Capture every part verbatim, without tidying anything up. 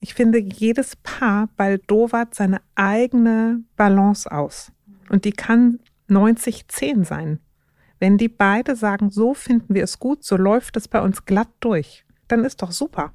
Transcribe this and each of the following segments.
Ich finde, jedes Paar baldowert seine eigene Balance aus. Und die kann neunzig zehn sein. Wenn die beide sagen, so finden wir es gut, so läuft es bei uns glatt durch, dann ist doch super.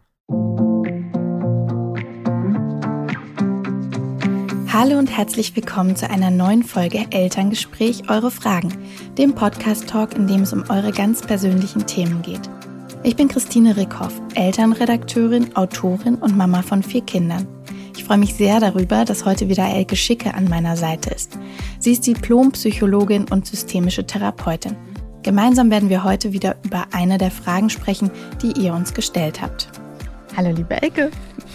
Hallo und herzlich willkommen zu einer neuen Folge Elterngespräch, eure Fragen, dem Podcast-Talk, in dem es um eure ganz persönlichen Themen geht. Ich bin Christine Rickhoff, Elternredakteurin, Autorin und Mama von vier Kindern. Ich freue mich sehr darüber, dass heute wieder Elke Schicke an meiner Seite ist. Sie ist Diplompsychologin und systemische Therapeutin. Gemeinsam werden wir heute wieder über eine der Fragen sprechen, die ihr uns gestellt habt. Hallo liebe Elke.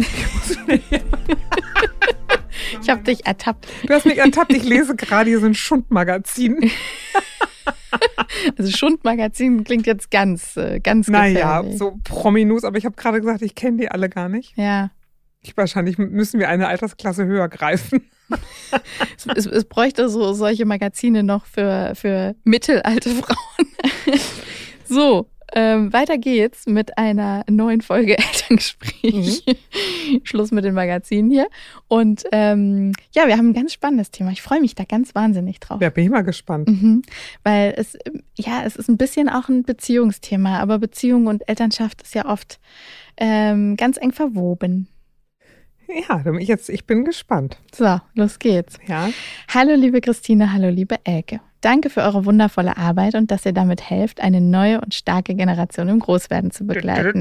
Ich habe dich ertappt. Du hast mich ertappt, ich lese gerade hier so ein Schundmagazin. Also Schundmagazin klingt jetzt ganz, ganz gefährlich. Naja, so Promi-News, aber ich habe gerade gesagt, ich kenne die alle gar nicht. Ja. Ich, wahrscheinlich müssen wir eine Altersklasse höher greifen. Es, es, es bräuchte so solche Magazine noch für, für mittelalte Frauen. So, ähm, weiter geht's mit einer neuen Folge Elterngespräch. Mhm. Schluss mit den Magazinen hier. Und ähm, ja, wir haben ein ganz spannendes Thema. Ich freue mich da ganz wahnsinnig drauf. Ja, bin ich mal gespannt. Mhm. Weil es, ja, es ist ein bisschen auch ein Beziehungsthema, aber Beziehung und Elternschaft ist ja oft ähm, ganz eng verwoben. Ja, ich, jetzt, ich bin gespannt. So, los geht's. Ja. Hallo liebe Christine, hallo liebe Elke. Danke für eure wundervolle Arbeit und dass ihr damit helft, eine neue und starke Generation im Großwerden zu begleiten.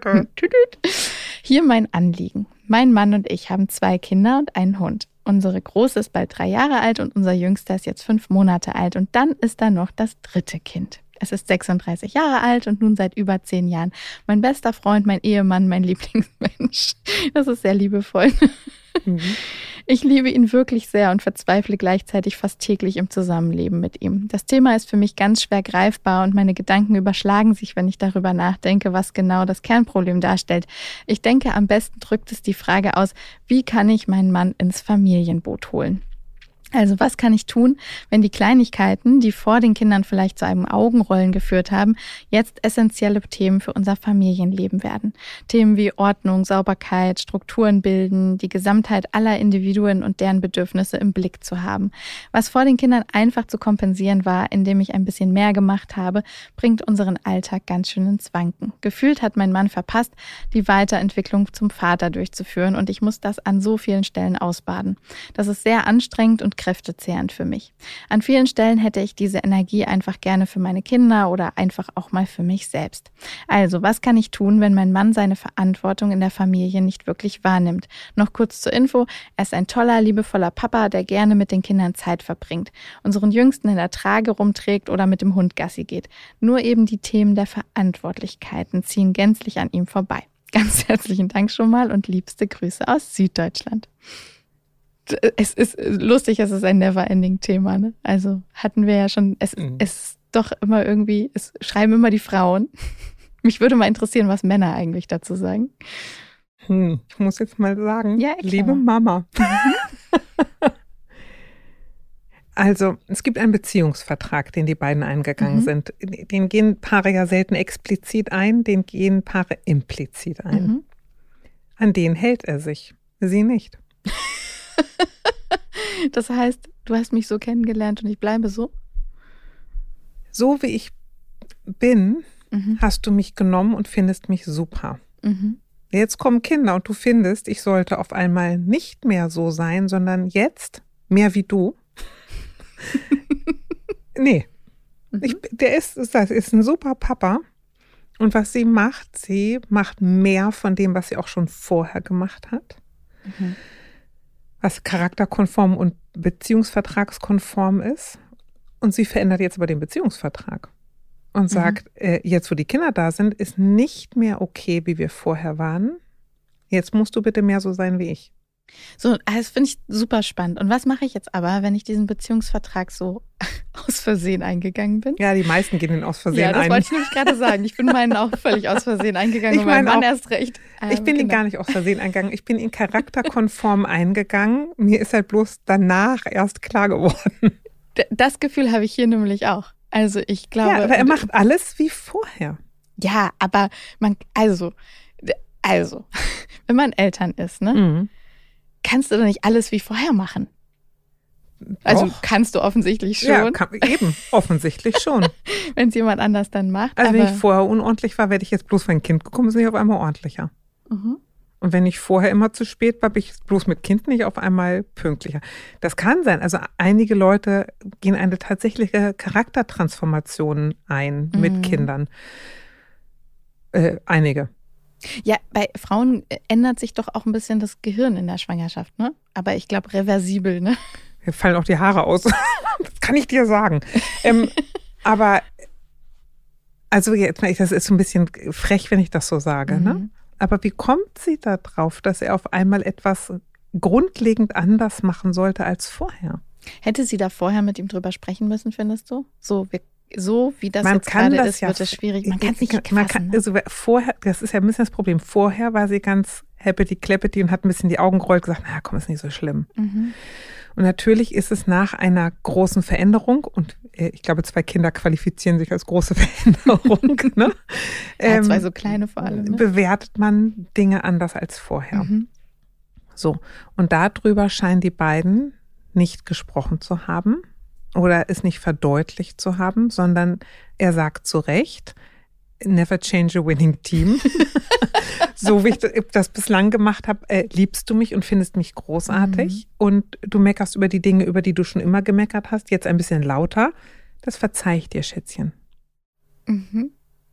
Hier mein Anliegen. Mein Mann und ich haben zwei Kinder und einen Hund. Unsere Große ist bald drei Jahre alt und unser Jüngster ist jetzt fünf Monate alt. Und dann ist da noch das dritte Kind. Es ist sechsunddreißig Jahre alt und nun seit über zehn Jahren mein bester Freund, mein Ehemann, mein Lieblingsmensch. Das ist sehr liebevoll. Mhm. Ich liebe ihn wirklich sehr und verzweifle gleichzeitig fast täglich im Zusammenleben mit ihm. Das Thema ist für mich ganz schwer greifbar und meine Gedanken überschlagen sich, wenn ich darüber nachdenke, was genau das Kernproblem darstellt. Ich denke, am besten drückt es die Frage aus, wie kann ich meinen Mann ins Familienboot holen? Also was kann ich tun, wenn die Kleinigkeiten, die vor den Kindern vielleicht zu einem Augenrollen geführt haben, jetzt essentielle Themen für unser Familienleben werden? Themen wie Ordnung, Sauberkeit, Strukturen bilden, die Gesamtheit aller Individuen und deren Bedürfnisse im Blick zu haben. Was vor den Kindern einfach zu kompensieren war, indem ich ein bisschen mehr gemacht habe, bringt unseren Alltag ganz schön ins Wanken. Gefühlt hat mein Mann verpasst, die Weiterentwicklung zum Vater durchzuführen und ich muss das an so vielen Stellen ausbaden. Das ist sehr anstrengend und kräftezehrend für mich. An vielen Stellen hätte ich diese Energie einfach gerne für meine Kinder oder einfach auch mal für mich selbst. Also, was kann ich tun, wenn mein Mann seine Verantwortung in der Familie nicht wirklich wahrnimmt? Noch kurz zur Info, er ist ein toller, liebevoller Papa, der gerne mit den Kindern Zeit verbringt, unseren Jüngsten in der Trage rumträgt oder mit dem Hund Gassi geht. Nur eben die Themen der Verantwortlichkeiten ziehen gänzlich an ihm vorbei. Ganz herzlichen Dank schon mal und liebste Grüße aus Süddeutschland. Es ist lustig, es ist ein Never-Ending-Thema, ne? Also hatten wir ja schon, es mhm. ist doch immer irgendwie, es schreiben immer die Frauen. Mich würde mal interessieren, was Männer eigentlich dazu sagen. Hm, ich muss jetzt mal sagen, ja, liebe Mama. Also es gibt einen Beziehungsvertrag, den die beiden eingegangen mhm. sind. Den gehen Paare ja selten explizit ein, den gehen Paare implizit ein. Mhm. An den hält er sich, sie nicht. Das heißt, du hast mich so kennengelernt und ich bleibe so? So wie ich bin, mhm. hast du mich genommen und findest mich super. Mhm. Jetzt kommen Kinder und du findest, ich sollte auf einmal nicht mehr so sein, sondern jetzt mehr wie du. Nee, mhm. ich, der ist, das ist ein super Papa. Und was sie macht, sie macht mehr von dem, was sie auch schon vorher gemacht hat. Mhm. Was charakterkonform und beziehungsvertragskonform ist. Und sie verändert jetzt aber den Beziehungsvertrag und sagt, mhm. äh, jetzt wo die Kinder da sind, ist nicht mehr okay, wie wir vorher waren. Jetzt musst du bitte mehr so sein wie ich. So, das finde ich super spannend. Und was mache ich jetzt aber, wenn ich diesen Beziehungsvertrag so aus Versehen eingegangen bin? Ja, die meisten gehen den aus Versehen ein. Ja, das ein. wollte ich nämlich gerade sagen. Ich bin meinen auch völlig aus Versehen eingegangen ich und mein Mann auch, erst recht. Ähm, ich bin ihn gar nicht aus Versehen eingegangen. Ich bin ihn charakterkonform eingegangen. Mir ist halt bloß danach erst klar geworden. Das Gefühl habe ich hier nämlich auch. Also ich glaube... Ja, aber er macht alles wie vorher. Ja, aber man, also... Also, wenn man Eltern ist, ne, Mhm. kannst du doch nicht alles wie vorher machen. Also Doch. kannst du offensichtlich schon, Ja, kann, eben, offensichtlich schon. wenn es jemand anders dann macht. Also aber, wenn ich vorher unordentlich war, werde ich jetzt bloß, wenn ein Kind gekommen ist, nicht auf einmal ordentlicher. Mhm. Und wenn ich vorher immer zu spät war, bin ich bloß mit Kind nicht auf einmal pünktlicher. Das kann sein. Also einige Leute gehen eine tatsächliche Charaktertransformation ein Mhm. mit Kindern. Äh, einige. Ja, bei Frauen ändert sich doch auch ein bisschen das Gehirn in der Schwangerschaft, ne? Aber ich glaube reversibel, ne? Mir fallen auch die Haare aus. Das kann ich dir sagen. ähm, aber, also jetzt, das ist so ein bisschen frech, wenn ich das so sage, Mhm. ne? Aber wie kommt sie da drauf, dass er auf einmal etwas grundlegend anders machen sollte als vorher? Hätte sie da vorher mit ihm drüber sprechen müssen, findest du? So, wir, so wie das Man jetzt kann gerade das ist, ja wird es schwierig. Man kann es nicht man fassen. kann, Ne? also vorher, das ist ja ein bisschen das Problem. Vorher war sie ganz happy clappity und hat ein bisschen die Augen gerollt und gesagt, na komm, ist nicht so schlimm. Mhm. Und natürlich ist es nach einer großen Veränderung, und äh, ich glaube, zwei Kinder qualifizieren sich als große Veränderung, ne? Ja, ähm, zwei so kleine vor allem. Ne? bewertet man Dinge anders als vorher. Mhm. So, und darüber scheinen die beiden nicht gesprochen zu haben oder es nicht verdeutlicht zu haben, sondern er sagt zu Recht, never change a winning team. So wie ich das bislang gemacht habe, äh, liebst du mich und findest mich großartig, mhm. und du meckerst über die Dinge, über die du schon immer gemeckert hast, jetzt ein bisschen lauter. Das verzeih ich dir, Schätzchen. Mhm.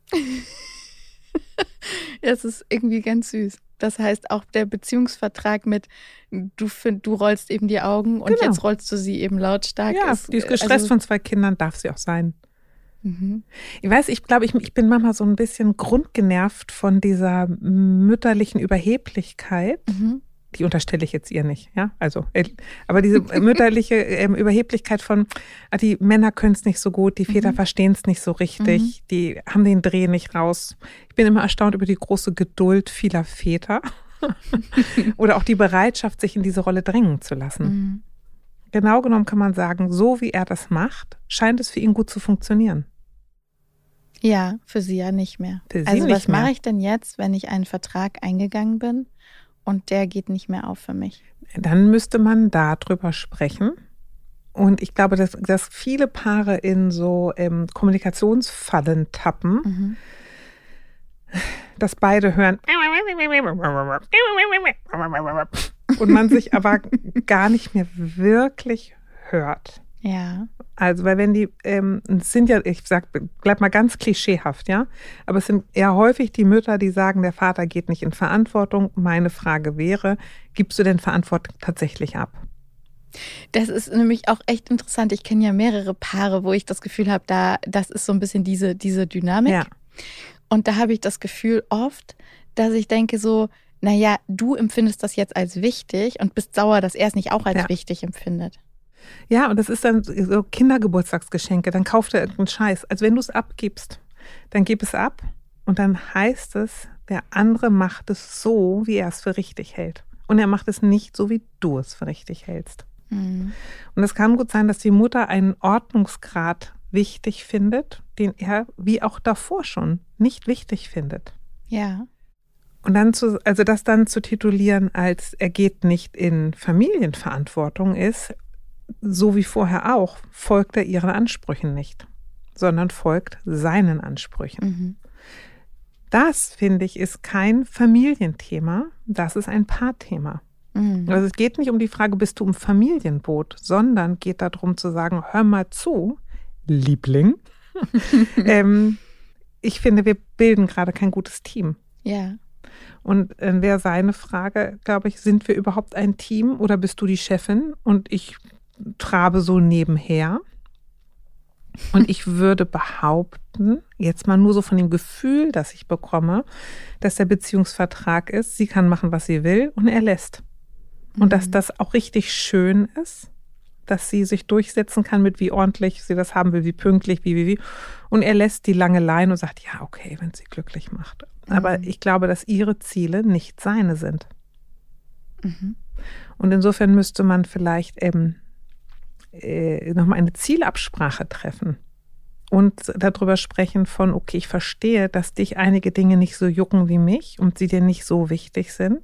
Ja, es ist irgendwie ganz süß. Das heißt, auch der Beziehungsvertrag mit, du, find, du rollst eben die Augen und Genau. jetzt rollst du sie eben lautstark. Ja, ist, die ist gestresst also, von zwei Kindern, darf sie auch sein. Mhm. Ich weiß, ich glaube, ich, ich bin manchmal so ein bisschen grundgenervt von dieser mütterlichen Überheblichkeit. Mhm. Die unterstelle ich jetzt ihr nicht, ja, also, aber diese mütterliche ähm, Überheblichkeit von, ah, die Männer können es nicht so gut, die Väter mhm. verstehen es nicht so richtig, mhm. die haben den Dreh nicht raus. Ich bin immer erstaunt über die große Geduld vieler Väter oder auch die Bereitschaft, sich in diese Rolle drängen zu lassen. Mhm. Genau genommen kann man sagen, so wie er das macht, scheint es für ihn gut zu funktionieren. Ja, für sie ja nicht mehr. Für sie also nicht was mache mehr. ich denn jetzt, wenn ich einen Vertrag eingegangen bin und der geht nicht mehr auf für mich? Dann müsste man darüber sprechen. Und ich glaube, dass, dass viele Paare in so ähm, Kommunikationsfallen tappen, Mhm. dass beide hören und man sich aber gar nicht mehr wirklich hört. Ja. Also, weil wenn die, ähm, es sind ja, ich sag, bleib mal ganz klischeehaft, ja, aber es sind eher häufig die Mütter, die sagen, der Vater geht nicht in Verantwortung. Meine Frage wäre, gibst du denn Verantwortung tatsächlich ab? Das ist nämlich auch echt interessant. Ich kenne ja mehrere Paare, wo ich das Gefühl habe, da, das ist so ein bisschen diese, diese Dynamik. Ja. Und da habe ich das Gefühl oft, dass ich denke so, naja, du empfindest das jetzt als wichtig und bist sauer, dass er es nicht auch als Ja. wichtig empfindet. Ja, und das ist dann so Kindergeburtstagsgeschenke, dann kauft er irgendeinen Scheiß. Also wenn du es abgibst, dann gib es ab und dann heißt es, der andere macht es so, wie er es für richtig hält. Und er macht es nicht so, wie du es für richtig hältst. Mhm. Und es kann gut sein, dass die Mutter einen Ordnungsgrad wichtig findet, den er, wie auch davor schon, nicht wichtig findet. Ja. Und dann zu, also das dann zu titulieren als er geht nicht in Familienverantwortung ist, so wie vorher auch, folgt er ihren Ansprüchen nicht, sondern folgt seinen Ansprüchen. Mhm. Das, finde ich, ist kein Familienthema, das ist ein Paarthema. Mhm. Also es geht nicht um die Frage, bist du im Familienboot, sondern geht darum zu sagen, hör mal zu, Liebling. ähm, ich finde, wir bilden gerade kein gutes Team. Ja. Und dann wäre seine Frage, glaube ich, sind wir überhaupt ein Team oder bist du die Chefin und ich trabe so nebenher? Und ich würde behaupten, jetzt mal nur so von dem Gefühl, das ich bekomme, dass der Beziehungsvertrag ist, sie kann machen, was sie will und er lässt. Und mhm. dass das auch richtig schön ist, dass sie sich durchsetzen kann mit wie ordentlich sie das haben will, wie pünktlich, wie, wie, wie. Und er lässt die lange Leine und sagt, ja, okay, wenn sie glücklich macht. Mhm. Aber ich glaube, dass ihre Ziele nicht seine sind. Mhm. Und insofern müsste man vielleicht eben äh, nochmal eine Zielabsprache treffen und darüber sprechen von, okay, ich verstehe, dass dich einige Dinge nicht so jucken wie mich und sie dir nicht so wichtig sind.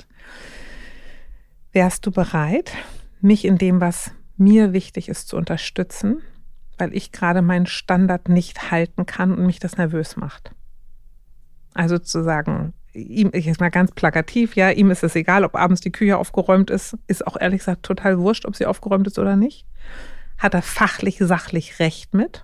Wärst du bereit, mich in dem, was mir wichtig ist, zu unterstützen, weil ich gerade meinen Standard nicht halten kann und mich das nervös macht? Also zu sagen, ihm, ich jetzt mal ganz plakativ, ja, ihm ist es egal, ob abends die Küche aufgeräumt ist, ist auch ehrlich gesagt total wurscht, ob sie aufgeräumt ist oder nicht. Hat er fachlich, sachlich recht mit.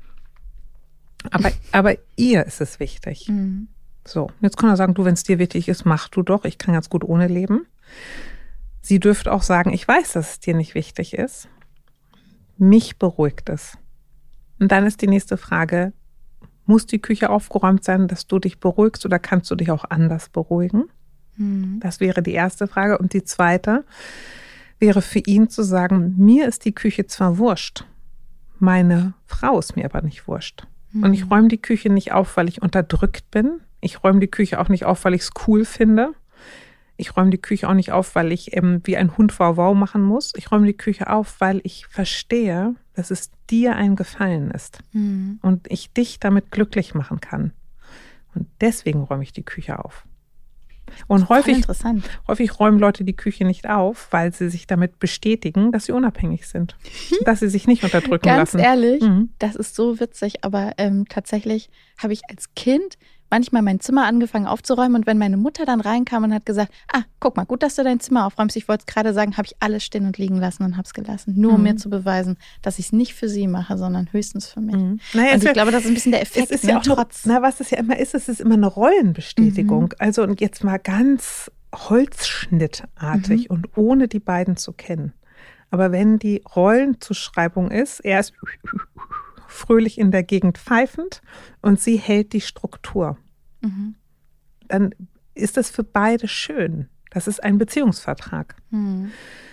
Aber, aber ihr ist es wichtig. Mhm. So, jetzt kann er sagen, du, wenn es dir wichtig ist, mach du doch, ich kann ganz gut ohne leben. Sie dürfte auch sagen, ich weiß, dass es dir nicht wichtig ist. Mich beruhigt es. Und dann ist die nächste Frage, muss die Küche aufgeräumt sein, dass du dich beruhigst oder kannst du dich auch anders beruhigen? Mhm. Das wäre die erste Frage. Und die zweite wäre für ihn zu sagen, mir ist die Küche zwar wurscht, meine Frau ist mir aber nicht wurscht. Mhm. Und ich räume die Küche nicht auf, weil ich unterdrückt bin. Ich räume die Küche auch nicht auf, weil ich es cool finde. Ich räume die Küche auch nicht auf, weil ich ähm, wie ein Hund wow wow machen muss. Ich räume die Küche auf, weil ich verstehe, dass es dir ein Gefallen ist. Mhm. Und ich dich damit glücklich machen kann. Und deswegen räume ich die Küche auf. Und häufig, häufig räumen Leute die Küche nicht auf, weil sie sich damit bestätigen, dass sie unabhängig sind. Dass sie sich nicht unterdrücken Ganz lassen. Ganz ehrlich, mhm. das ist so witzig, aber ähm, tatsächlich habe ich als Kind manchmal mein Zimmer angefangen aufzuräumen und wenn meine Mutter dann reinkam und hat gesagt, ah, guck mal, gut, dass du dein Zimmer aufräumst. Ich wollte es gerade sagen, habe ich alles stehen und liegen lassen und habe es gelassen. Nur um mhm. mir zu beweisen, dass ich es nicht für sie mache, sondern höchstens für mich. Mhm. Naja, und ich glaube, das ist ein bisschen der Effekt. Es ist ja ne? auch Trotz. Noch, na, was es ja immer ist, es ist immer eine Rollenbestätigung. Mhm. Also und jetzt mal ganz holzschnittartig mhm. und ohne die beiden zu kennen. Aber wenn die Rollenzuschreibung ist, er ist fröhlich in der Gegend pfeifend und sie hält die Struktur. Mhm. Dann ist das für beide schön. Das ist ein Beziehungsvertrag, mhm.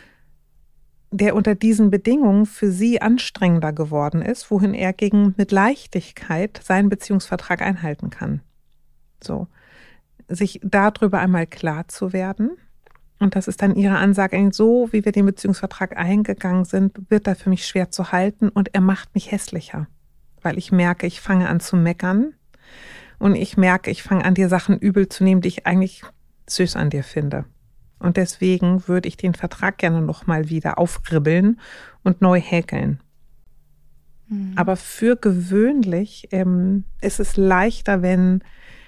der unter diesen Bedingungen für sie anstrengender geworden ist, wohin er gegen mit Leichtigkeit seinen Beziehungsvertrag einhalten kann. So, sich darüber einmal klar zu werden. Und das ist dann ihre Ansage, so wie wir den Beziehungsvertrag eingegangen sind, wird er für mich schwer zu halten und er macht mich hässlicher. Weil ich merke, ich fange an zu meckern und ich merke, ich fange an, dir Sachen übel zu nehmen, die ich eigentlich süß an dir finde. Und deswegen würde ich den Vertrag gerne nochmal wieder aufribbeln und neu häkeln. Mhm. Aber für gewöhnlich ähm, ist es leichter, wenn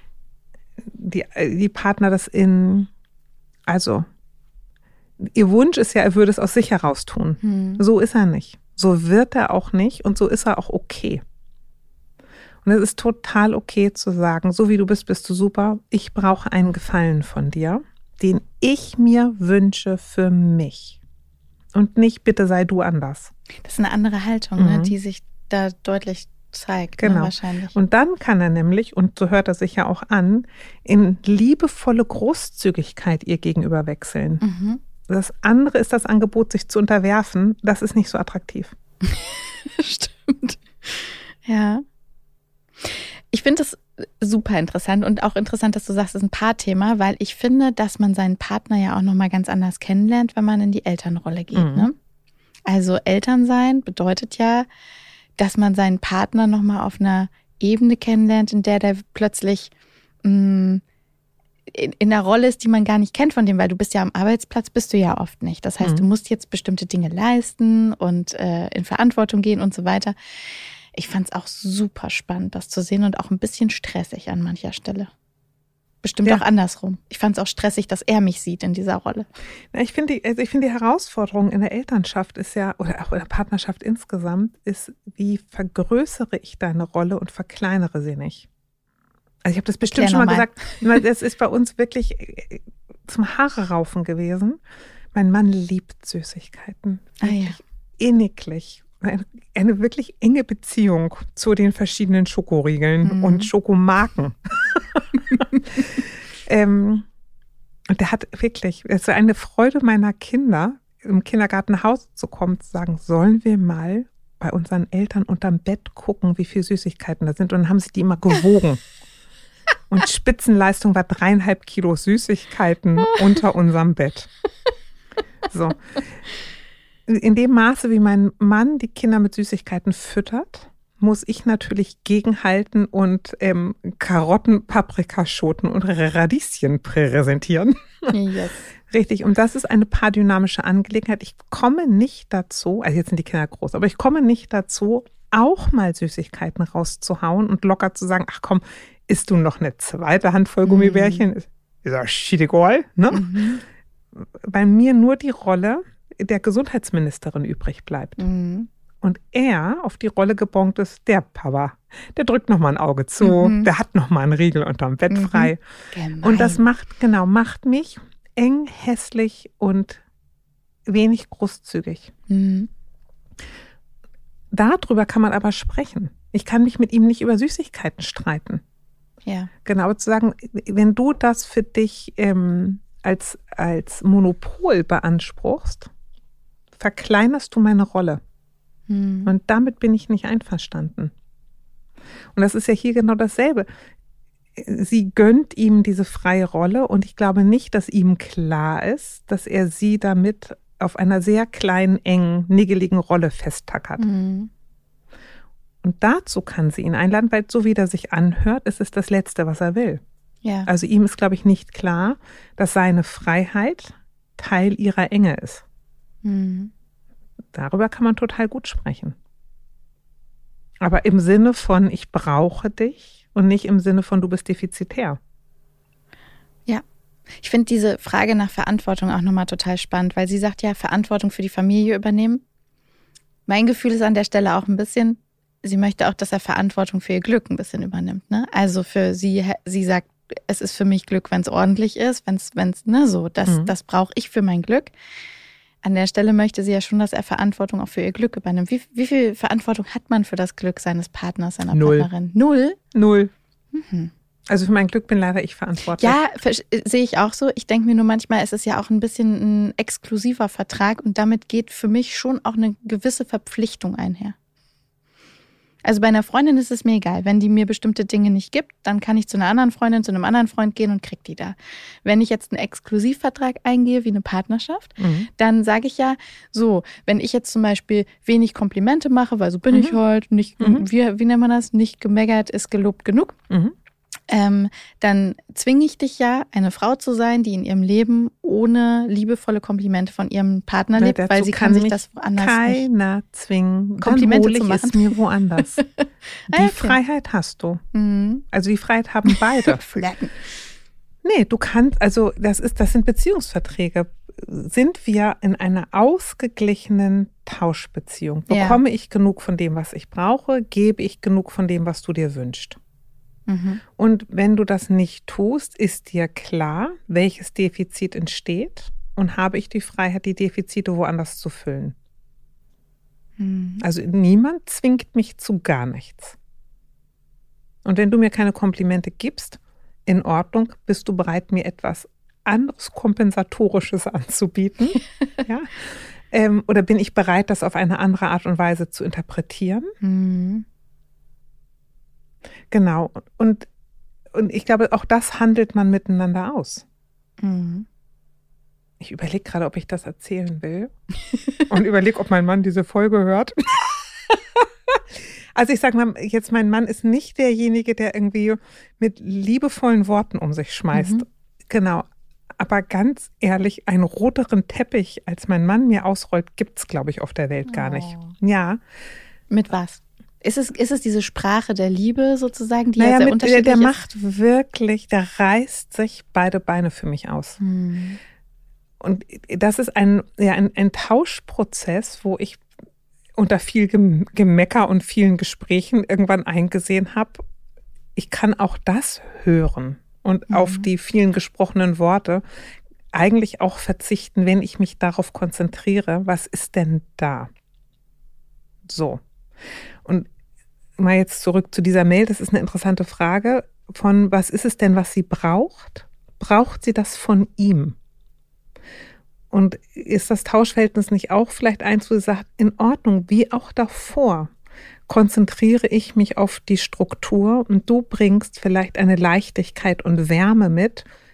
die, die Partner das in, also ihr Wunsch ist ja, er würde es aus sich heraus tun. Mhm. So ist er nicht. So wird er auch nicht und so ist er auch okay. Und es ist total okay zu sagen, so wie du bist, bist du super. Ich brauche einen Gefallen von dir, den ich mir wünsche für mich. Und nicht, bitte sei du anders. Das ist eine andere Haltung, mhm. ne, die sich da deutlich zeigt. Genau. Ne, wahrscheinlich. Und dann kann er nämlich, und so hört er sich ja auch an, in liebevolle Großzügigkeit ihr gegenüber wechseln. Mhm. Das andere ist das Angebot, sich zu unterwerfen. Das ist nicht so attraktiv. Stimmt. Ja. Ich finde das super interessant und auch interessant, dass du sagst, es ist ein Paarthema, weil ich finde, dass man seinen Partner ja auch nochmal ganz anders kennenlernt, wenn man in die Elternrolle geht. Mhm. Ne? Also Elternsein bedeutet ja, dass man seinen Partner nochmal auf einer Ebene kennenlernt, in der der plötzlich mh, in, in einer Rolle ist, die man gar nicht kennt von dem, weil du bist ja am Arbeitsplatz, bist du ja oft nicht. Das heißt, mhm. du musst jetzt bestimmte Dinge leisten und äh, in Verantwortung gehen und so weiter. Ich fand es auch super spannend, das zu sehen und auch ein bisschen stressig an mancher Stelle. Bestimmt ja. auch andersrum. Ich fand es auch stressig, dass er mich sieht in dieser Rolle. Ich finde die, also ich finde die Herausforderung in der Elternschaft ist ja, oder auch in der Partnerschaft insgesamt, ist, wie vergrößere ich deine Rolle und verkleinere sie nicht. Also ich habe das bestimmt schon mal gesagt, das ist bei uns wirklich zum Haare raufen gewesen. Mein Mann liebt Süßigkeiten. Ah, ja. Inniglich. Eine, eine wirklich enge Beziehung zu den verschiedenen Schokoriegeln mhm. und Schokomarken. ähm, und der hat wirklich, es ist eine Freude meiner Kinder, im Kindergarten nach Hause zu kommen, zu sagen, sollen wir mal bei unseren Eltern unterm Bett gucken, wie viele Süßigkeiten da sind. Und dann haben sie die immer gewogen. Und Spitzenleistung war dreieinhalb Kilo Süßigkeiten unter unserem Bett. So. In dem Maße, wie mein Mann die Kinder mit Süßigkeiten füttert, muss ich natürlich gegenhalten und ähm, Karotten, Paprikaschoten und Radieschen präsentieren. Yes. Richtig, und das ist eine paardynamische Angelegenheit. Ich komme nicht dazu, also jetzt sind die Kinder groß, aber ich komme nicht dazu, auch mal Süßigkeiten rauszuhauen und locker zu sagen, ach komm, isst du noch eine zweite Handvoll Gummibärchen? Mhm. Ist ja shit egal, ne? Mhm. Bei mir nur die Rolle der Gesundheitsministerin übrig bleibt. Mhm. Und er auf die Rolle gebongt ist, der Papa, der drückt noch mal ein Auge zu, mhm. der hat noch mal einen Riegel unterm Bett mhm. frei. Gemein. Und das macht, genau, macht mich eng, hässlich und wenig großzügig. Mhm. Darüber kann man aber sprechen. Ich kann mich mit ihm nicht über Süßigkeiten streiten. Ja. Genau, zu sagen, wenn du das für dich ähm, als, als Monopol beanspruchst, verkleinerst du meine Rolle. Hm. Und damit bin ich nicht einverstanden. Und das ist ja hier genau dasselbe. Sie gönnt ihm diese freie Rolle und ich glaube nicht, dass ihm klar ist, dass er sie damit auf einer sehr kleinen, engen, niggeligen Rolle festtackert. Mhm. Und dazu kann sie ihn einladen, weil so wie er sich anhört, ist es das Letzte, was er will. Ja. Also ihm ist, glaube ich, nicht klar, dass seine Freiheit Teil ihrer Enge ist. Mhm. Darüber kann man total gut sprechen. Aber im Sinne von, ich brauche dich und nicht im Sinne von, du bist defizitär. Ja. Ich finde diese Frage nach Verantwortung auch nochmal total spannend, weil sie sagt ja, Verantwortung für die Familie übernehmen. Mein Gefühl ist an der Stelle auch ein bisschen, sie möchte auch, dass er Verantwortung für ihr Glück ein bisschen übernimmt. Ne? Also für sie, sie sagt, es ist für mich Glück, wenn es ordentlich ist, wenn es, wenn es, ne, so, das, mhm. das brauche ich für mein Glück. An der Stelle möchte sie ja schon, dass er Verantwortung auch für ihr Glück übernimmt. Wie, wie viel Verantwortung hat man für das Glück seines Partners, seiner Null. Partnerin? Null? Null. Mhm. Also für mein Glück bin leider ich verantwortlich. Ja, sehe ich auch so. Ich denke mir nur manchmal, ist es ja auch ein bisschen ein exklusiver Vertrag und damit geht für mich schon auch eine gewisse Verpflichtung einher. Also bei einer Freundin ist es mir egal. Wenn die mir bestimmte Dinge nicht gibt, dann kann ich zu einer anderen Freundin, zu einem anderen Freund gehen und krieg die da. Wenn ich jetzt einen Exklusivvertrag eingehe, wie eine Partnerschaft, mhm. dann sage ich ja, so, wenn ich jetzt zum Beispiel wenig Komplimente mache, weil so bin mhm. ich halt, nicht, mhm. wie, wie nennt man das, nicht gemeckert ist gelobt genug, mhm. Ähm, dann zwinge ich dich ja, eine Frau zu sein, die in ihrem Leben ohne liebevolle Komplimente von ihrem Partner lebt, weil, weil sie kann, kann sich das woanders keiner nicht zwingen, Komplimente dann hol ich zu machen. Es mir woanders. Die okay. Freiheit hast du. Mhm. Also die Freiheit haben beide. Flatten. Nee, du kannst, also das ist, das sind Beziehungsverträge. Sind wir in einer ausgeglichenen Tauschbeziehung? Bekomme ja. ich genug von dem, was ich brauche? Gebe ich genug von dem, was du dir wünschst? Mhm. Und wenn du das nicht tust, ist dir klar, welches Defizit entsteht und habe ich die Freiheit, die Defizite woanders zu füllen. Mhm. Also niemand zwingt mich zu gar nichts. Und wenn du mir keine Komplimente gibst, in Ordnung, bist du bereit, mir etwas anderes Kompensatorisches anzubieten? Ja? Ähm, oder bin ich bereit, das auf eine andere Art und Weise zu interpretieren? Mhm. Genau. Und, und ich glaube, auch das handelt man miteinander aus. Mhm. Ich überlege gerade, ob ich das erzählen will. Und überlege, ob mein Mann diese Folge hört. Also ich sage mal, jetzt mein Mann ist nicht derjenige, der irgendwie mit liebevollen Worten um sich schmeißt. Mhm. Genau. Aber ganz ehrlich, einen roteren Teppich, als mein Mann mir ausrollt, gibt es, glaube ich, auf der Welt gar nicht. Ja. Mit was? Ist es, ist es diese Sprache der Liebe sozusagen, die naja, ja sehr mit, unterschiedlich der, der ist? macht wirklich, der reißt sich beide Beine für mich aus. Hm. Und das ist ein, ja, ein, ein Tauschprozess, wo ich unter viel Gemecker und vielen Gesprächen irgendwann eingesehen habe, ich kann auch das hören und mhm. auf die vielen gesprochenen Worte eigentlich auch verzichten, wenn ich mich darauf konzentriere, was ist denn da? So. Und mal jetzt zurück zu dieser Mail, das ist eine interessante Frage von, was ist es denn, was sie braucht? Braucht sie das von ihm? Und ist das Tauschverhältnis nicht auch vielleicht eins, wo sie sagt, in Ordnung, wie auch davor, konzentriere ich mich auf die Struktur und du bringst vielleicht eine Leichtigkeit und Wärme mit,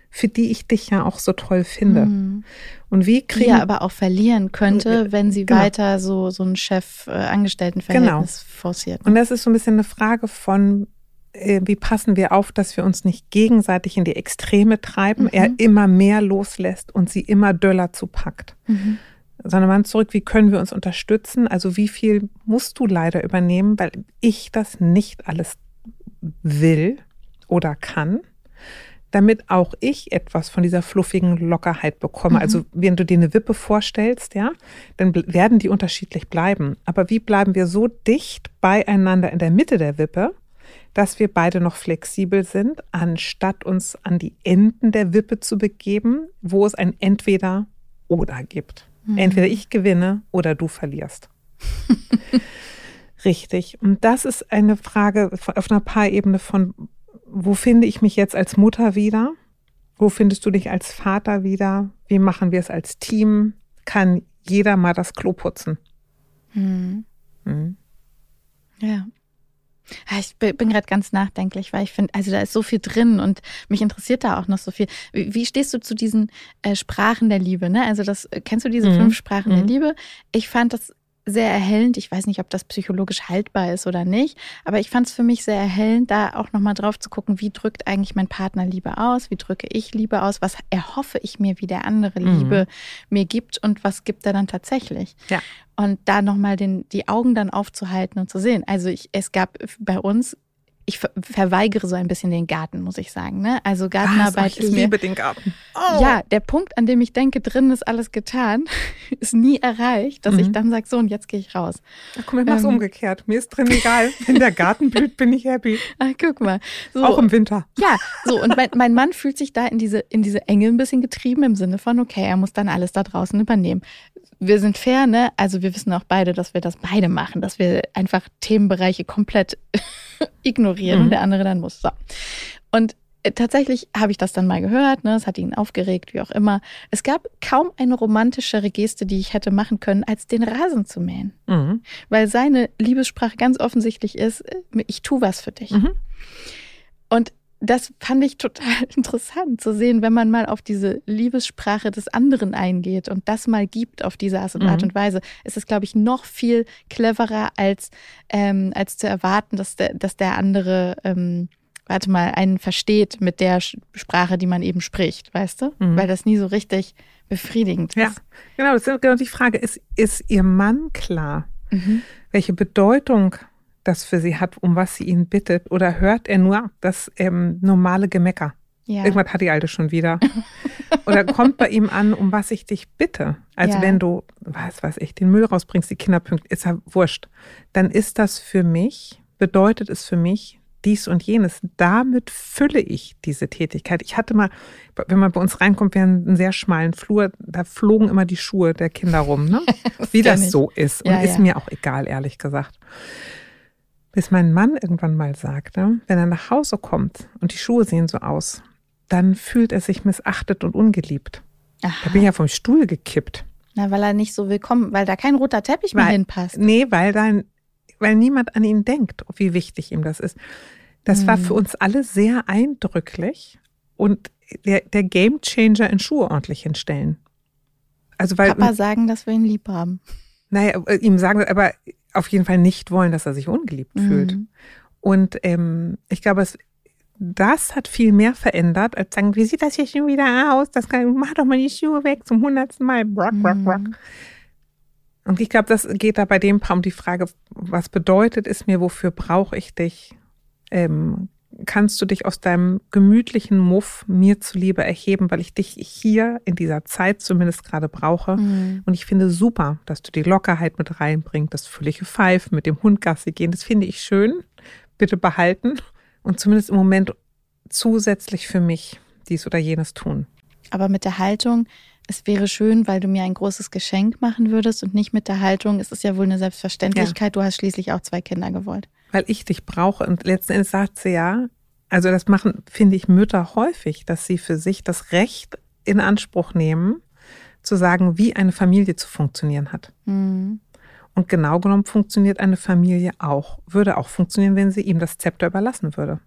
für die ich dich ja auch so toll finde. Mhm. Und wie kriegen... Die ja aber auch verlieren könnte, wenn sie genau. weiter so, so ein Chef-Angestellten-Verhältnis genau. forciert. Und das ist so ein bisschen eine Frage von, äh, wie passen wir auf, dass wir uns nicht gegenseitig in die Extreme treiben, Mhm. er immer mehr loslässt und sie immer döller zupackt. Mhm. Sondern man zurück, wie können wir uns unterstützen? Also wie viel musst du leider übernehmen, weil ich das nicht alles will oder kann, damit auch ich etwas von dieser fluffigen Lockerheit bekomme. Mhm. Also wenn du dir eine Wippe vorstellst, ja, dann werden die unterschiedlich bleiben. Aber wie bleiben wir so dicht beieinander in der Mitte der Wippe, dass wir beide noch flexibel sind, anstatt uns an die Enden der Wippe zu begeben, wo es ein Entweder-Oder gibt. Entweder ich gewinne oder du verlierst. Richtig. Und das ist eine Frage auf einer Paarebene von, wo finde ich mich jetzt als Mutter wieder? Wo findest du dich als Vater wieder? Wie machen wir es als Team? Kann jeder mal das Klo putzen? Mhm. Mhm. Ja. Ich bin gerade ganz nachdenklich, weil ich finde, also da ist so viel drin und mich interessiert da auch noch so viel. Wie stehst du zu diesen äh, Sprachen der Liebe? Ne? Also das kennst du diese mhm. fünf Sprachen mhm. der Liebe? Ich fand das sehr erhellend. Ich weiß nicht, ob das psychologisch haltbar ist oder nicht, aber ich fand es für mich sehr erhellend, da auch nochmal drauf zu gucken, wie drückt eigentlich mein Partner Liebe aus? Wie drücke ich Liebe aus? Was erhoffe ich mir, wie der andere mhm. Liebe mir gibt und was gibt er dann tatsächlich? Ja. Und da nochmal die Augen dann aufzuhalten und zu sehen. Also ich, es gab bei uns, ich ver- verweigere so ein bisschen den Garten, muss ich sagen. Ne? Also Gartenarbeit Was? ist Ich mir, liebe den Garten. Oh. Ja, der Punkt, an dem ich denke, drinnen ist alles getan, ist nie erreicht, dass mhm. ich dann sage, so und jetzt gehe ich raus. Ach komm, ich mach's ähm, umgekehrt. Mir ist drin egal. Wenn der Garten blüht, bin ich happy. Ach, guck mal. So. Auch im Winter. Ja, so und mein, mein Mann fühlt sich da in diese, in diese Enge ein bisschen getrieben im Sinne von, okay, er muss dann alles da draußen übernehmen. Wir sind fair, ne? Also wir wissen auch beide, dass wir das beide machen, dass wir einfach Themenbereiche komplett ignorieren mhm. und der andere dann muss. So. Und tatsächlich habe ich das dann mal gehört, ne? Es hat ihn aufgeregt, wie auch immer. Es gab kaum eine romantischere Geste, die ich hätte machen können, als den Rasen zu mähen. Mhm. Weil seine Liebessprache ganz offensichtlich ist, ich tue was für dich. Mhm. Und das fand ich total interessant zu sehen, wenn man mal auf diese Liebessprache des anderen eingeht und das mal gibt auf diese Art mhm. und Weise. Ist es, glaube ich, noch viel cleverer, als, ähm, als zu erwarten, dass der, dass der andere, ähm, warte mal, einen versteht mit der Sprache, die man eben spricht, weißt du? Mhm. Weil das nie so richtig befriedigend ist. Ja, genau, das ist genau die Frage. Ist, ist Ihr Mann klar, mhm. welche Bedeutung das für sie hat, um was sie ihn bittet? Oder hört er nur das ähm, normale Gemecker? Ja. Irgendwas hat die Alte schon wieder. Oder kommt bei ihm an, um was ich dich bitte? Also ja. wenn du, was weiß ich, den Müll rausbringst, die Kinder pünktlich, ist ja wurscht. Dann ist das für mich, bedeutet es für mich dies und jenes. Damit fülle ich diese Tätigkeit. Ich hatte mal, wenn man bei uns reinkommt, wir haben einen sehr schmalen Flur, da flogen immer die Schuhe der Kinder rum, ne? das Wie das so ist. Und ja, ist ja. mir auch egal, ehrlich gesagt. Bis mein Mann irgendwann mal sagte, wenn er nach Hause kommt und die Schuhe sehen so aus, dann fühlt er sich missachtet und ungeliebt. Aha. Da bin ich ja vom Stuhl gekippt. Na, weil er nicht so willkommen, weil da kein roter Teppich mehr weil, hinpasst. Nee, weil dann, weil niemand an ihn denkt, wie wichtig ihm das ist. Das hm. war für uns alle sehr eindrücklich und der, der Gamechanger in Schuhe ordentlich hinstellen. Also weil Papa sagen, dass wir ihn lieb haben. Naja, ihm sagen, aber auf jeden Fall nicht wollen, dass er sich ungeliebt mhm. fühlt. Und ähm, ich glaube, es, das hat viel mehr verändert, als sagen, wie sieht das hier schon wieder aus? Das kann, mach doch mal die Schuhe weg zum hundertsten Mal. Brock, brock, brock. Mhm. Und ich glaube, das geht da bei dem Paar um die Frage, was bedeutet es mir, wofür brauche ich dich? Ähm, kannst du dich aus deinem gemütlichen Muff mir zuliebe erheben, weil ich dich hier in dieser Zeit zumindest gerade brauche. Mhm. Und ich finde super, dass du die Lockerheit mit reinbringst, das fröhliche Pfeifen mit dem Hund Gassi gehen. Das finde ich schön. Bitte behalten und zumindest im Moment zusätzlich für mich dies oder jenes tun. Aber mit der Haltung, es wäre schön, weil du mir ein großes Geschenk machen würdest und nicht mit der Haltung, es ist ja wohl eine Selbstverständlichkeit, ja. Du hast schließlich auch zwei Kinder gewollt. Weil ich dich brauche. Und letzten Endes sagt sie ja, also das machen, finde ich, Mütter häufig, dass sie für sich das Recht in Anspruch nehmen, zu sagen, wie eine Familie zu funktionieren hat. Mhm. Und genau genommen funktioniert eine Familie auch, würde auch funktionieren, wenn sie ihm das Zepter überlassen würde.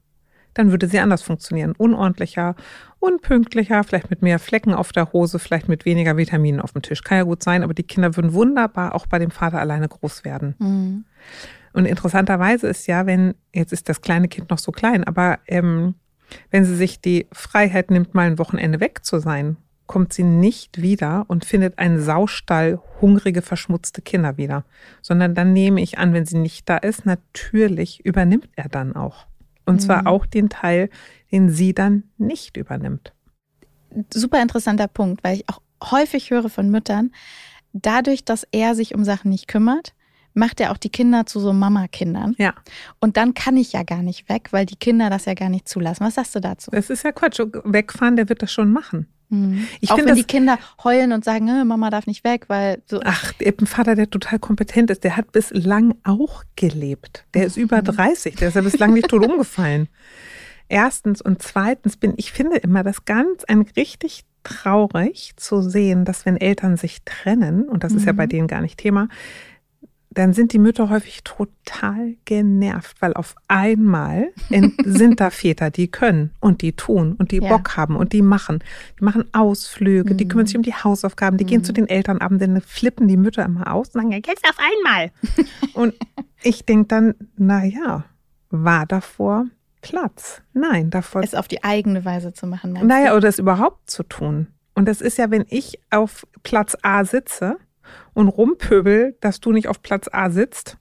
dann würde sie anders funktionieren. Unordentlicher, unpünktlicher, vielleicht mit mehr Flecken auf der Hose, vielleicht mit weniger Vitaminen auf dem Tisch. Kann ja gut sein, aber die Kinder würden wunderbar auch bei dem Vater alleine groß werden. Mhm. Und interessanterweise ist ja, wenn, jetzt ist das kleine Kind noch so klein, aber ähm, wenn sie sich die Freiheit nimmt, mal ein Wochenende weg zu sein, kommt sie nicht wieder und findet einen Saustall hungrige, verschmutzte Kinder wieder. Sondern dann nehme ich an, wenn sie nicht da ist, natürlich übernimmt er dann auch. Und mhm. zwar auch den Teil, den sie dann nicht übernimmt. Super interessanter Punkt, weil ich auch häufig höre von Müttern, dadurch, dass er sich um Sachen nicht kümmert, macht er auch die Kinder zu so Mama-Kindern. Ja. Und dann kann ich ja gar nicht weg, weil die Kinder das ja gar nicht zulassen. Was sagst du dazu? Das ist ja Quatsch. Wegfahren, der wird das schon machen. Mhm. Ich auch wenn die Kinder heulen und sagen, Mama darf nicht weg, weil so. Ach, ein Vater, der total kompetent ist, der hat bislang auch gelebt. Der ist mhm. über dreißig, der ist ja bislang nicht tot umgefallen. Erstens und zweitens bin ich finde immer das ganz ein richtig traurig zu sehen, dass wenn Eltern sich trennen, und das mhm. ist ja bei denen gar nicht Thema, dann sind die Mütter häufig total genervt, weil auf einmal sind da Väter, die können und die tun und die ja. Bock haben und die machen. Die machen Ausflüge, mhm. die kümmern sich um die Hausaufgaben, die mhm. gehen zu den Elternabenden, flippen die Mütter immer aus und sagen, jetzt auf einmal. Und ich denke dann, na ja, war davor Platz? Nein, davor. Es auf die eigene Weise zu machen. Naja, oder es überhaupt zu tun. Und das ist ja, wenn ich auf Platz A sitze, und rumpöbel, dass du nicht auf Platz A sitzt,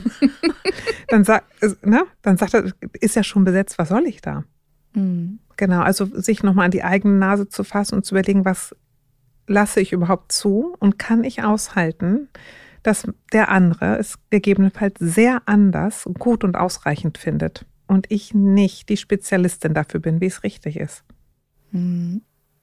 dann, sag, ne, dann sagt er, ist ja schon besetzt, was soll ich da? Mhm. Genau, also sich nochmal an die eigene Nase zu fassen und zu überlegen, was lasse ich überhaupt zu und kann ich aushalten, dass der andere es gegebenenfalls sehr anders, gut und ausreichend findet und ich nicht die Spezialistin dafür bin, wie es richtig ist. Mhm.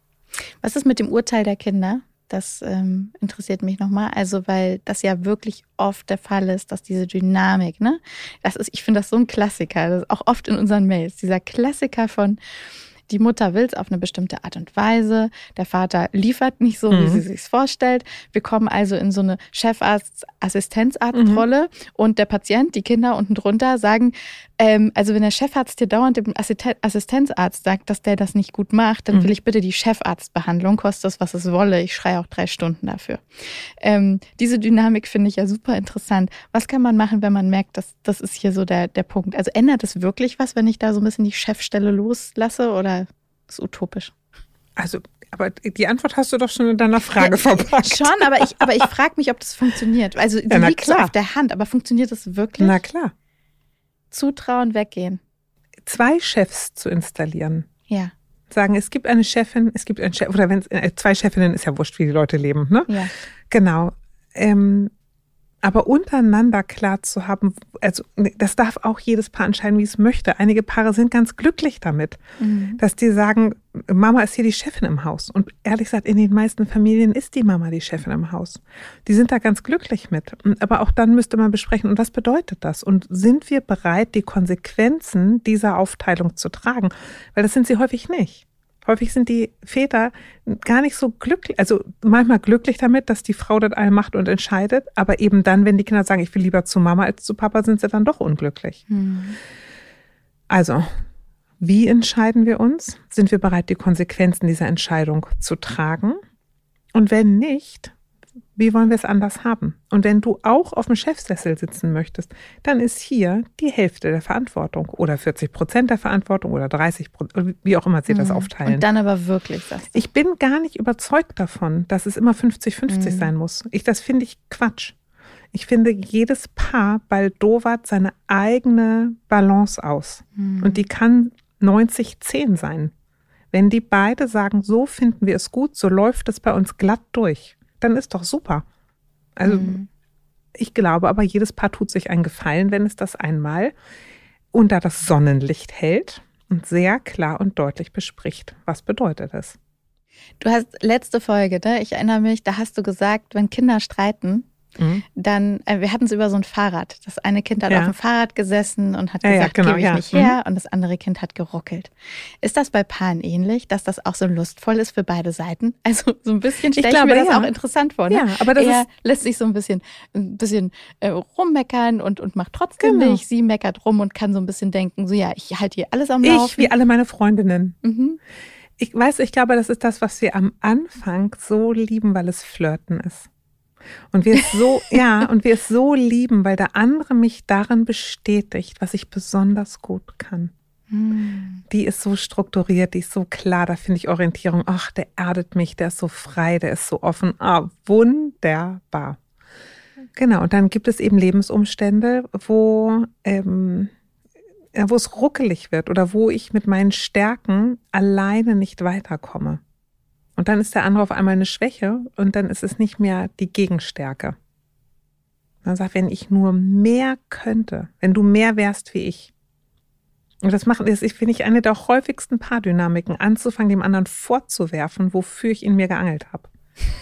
Was ist mit dem Urteil der Kinder? Das ähm, interessiert mich nochmal. Also, weil das ja wirklich oft der Fall ist, dass diese Dynamik, ne? Das ist, ich finde das so ein Klassiker. Das ist auch oft in unseren Mails. Dieser Klassiker von, die Mutter will es auf eine bestimmte Art und Weise. Der Vater liefert nicht so, mhm. wie sie sich vorstellt. Wir kommen also in so eine Chefarzt-Assistenzarzt-Rolle. Mhm. Und der Patient, die Kinder unten drunter sagen, ähm, also wenn der Chefarzt dir dauernd dem Assistenzarzt sagt, dass der das nicht gut macht, dann mhm. will ich bitte die Chefarztbehandlung, kostet es, was es wolle. Ich schreie auch drei Stunden dafür. Ähm, diese Dynamik finde ich ja super interessant. Was kann man machen, wenn man merkt, dass das ist hier so der, der Punkt? Also ändert es wirklich was, wenn ich da so ein bisschen die Chefstelle loslasse oder ist utopisch? Also, aber die Antwort hast du doch schon in deiner Frage ja, verpackt. Schon, aber ich, aber ich frage mich, ob das funktioniert. Also die ja, liegt so auf der Hand, aber funktioniert das wirklich? Na klar. Zutrauen, weggehen. Zwei Chefs zu installieren. Ja. Sagen, es gibt eine Chefin, es gibt einen Chef, oder wenn es äh, zwei Chefinnen, ist ja wurscht, wie die Leute leben, ne? Ja. Genau. Ähm, aber untereinander klar zu haben, also das darf auch jedes Paar entscheiden, wie es möchte. Einige Paare sind ganz glücklich damit, mhm. dass die sagen, Mama ist hier die Chefin im Haus. Und ehrlich gesagt, in den meisten Familien ist die Mama die Chefin im Haus. Die sind da ganz glücklich mit. Aber auch dann müsste man besprechen, und was bedeutet das? Und sind wir bereit, die Konsequenzen dieser Aufteilung zu tragen? Weil das sind sie häufig nicht. Häufig sind die Väter gar nicht so glücklich, also manchmal glücklich damit, dass die Frau das all macht und entscheidet, aber eben dann, wenn die Kinder sagen, ich will lieber zu Mama als zu Papa, sind sie dann doch unglücklich. Mhm. Also, wie entscheiden wir uns? Sind wir bereit, die Konsequenzen dieser Entscheidung zu tragen? Und wenn nicht, wie wollen wir es anders haben? Und wenn du auch auf dem Chefsessel sitzen möchtest, dann ist hier die Hälfte der Verantwortung oder vierzig Prozent der Verantwortung oder dreißig Prozent, wie auch immer sie mhm. das aufteilen. Und dann aber wirklich, sagst du. Ich bin gar nicht überzeugt davon, dass es immer fünfzig fünfzig mhm. sein muss. Ich, das finde ich Quatsch. Ich finde, jedes Paar baldowert seine eigene Balance aus. Mhm. Und die kann neunzig zehn sein. Wenn die beide sagen, so finden wir es gut, so läuft es bei uns glatt durch, dann ist doch super. Also mhm. ich glaube aber, jedes Paar tut sich einen Gefallen, wenn es das einmal unter das Sonnenlicht hält und sehr klar und deutlich bespricht. Was bedeutet es? Du hast letzte Folge, ne? Ich erinnere mich, da hast du gesagt, wenn Kinder streiten, Mhm. Dann, äh, wir hatten es über so ein Fahrrad. Das eine Kind hat ja. auf dem Fahrrad gesessen und hat ja, gesagt, ja, genau, gebe ich ja. nicht her. Mhm. Und das andere Kind hat geruckelt. Ist das bei Paaren ähnlich, dass das auch so lustvoll ist für beide Seiten? Also so ein bisschen stelle ich, ich mir das ja. auch interessant vor. Ne? Ja, aber das er ist lässt sich so ein bisschen, ein bisschen äh, rummeckern und, und macht trotzdem genau. nicht. Sie meckert rum und kann so ein bisschen denken, so ja, ich halte hier alles am Laufen. Ich, wie alle meine Freundinnen. Mhm. Ich weiß, ich glaube, das ist das, was wir am Anfang so lieben, weil es Flirten ist. Und wir es so, ja, und wir es so lieben, weil der andere mich darin bestätigt, was ich besonders gut kann. Hm. Die ist so strukturiert, die ist so klar, da finde ich Orientierung. Ach, der erdet mich, der ist so frei, der ist so offen. Ah, wunderbar. Genau, und dann gibt es eben Lebensumstände, wo ähm, wo es ruckelig wird oder wo ich mit meinen Stärken alleine nicht weiterkomme. Und dann ist der andere auf einmal eine Schwäche und dann ist es nicht mehr die Gegenstärke. Man sagt, wenn ich nur mehr könnte, wenn du mehr wärst wie ich. Und das macht, das finde ich, eine der häufigsten Paardynamiken, anzufangen, dem anderen vorzuwerfen, wofür ich ihn mir geangelt habe.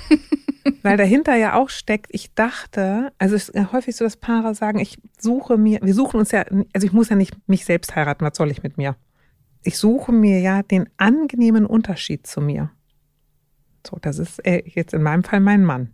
Weil dahinter ja auch steckt, ich dachte, also es ist ja häufig so, dass Paare sagen, ich suche mir, wir suchen uns ja, also ich muss ja nicht mich selbst heiraten, was soll ich mit mir? Ich suche mir ja den angenehmen Unterschied zu mir. So, das ist jetzt in meinem Fall mein Mann.